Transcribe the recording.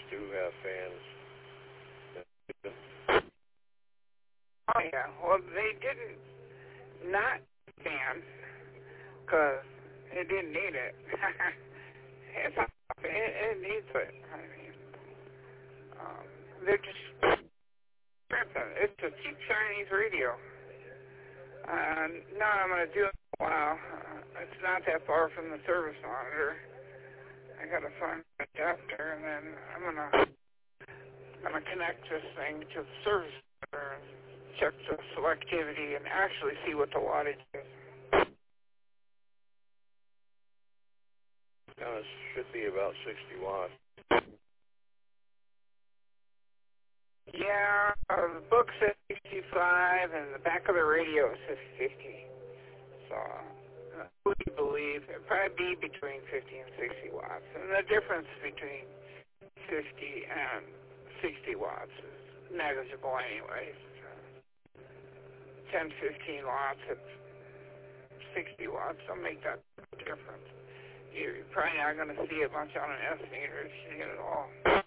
do have fans. Oh, yeah. Well, they didn't not fan because it didn't need it. It needs it. I mean, they're just it's a cheap Chinese radio. No, I'm going to do it in a while. It's not that far from the service monitor. I got to find an adapter, and then I'm gonna connect this thing to the service monitor and check the selectivity and actually see what the wattage is. It should be about 60 watts. Yeah, the book says 65, and the back of the radio says 50. So, we believe it'd probably be between 50 and 60 watts. And the difference between 50 and 60 watts is negligible anyways. 10, 15 watts at 60 watts don't make that difference. You're probably not going to see a bunch on an estimator if you get it all.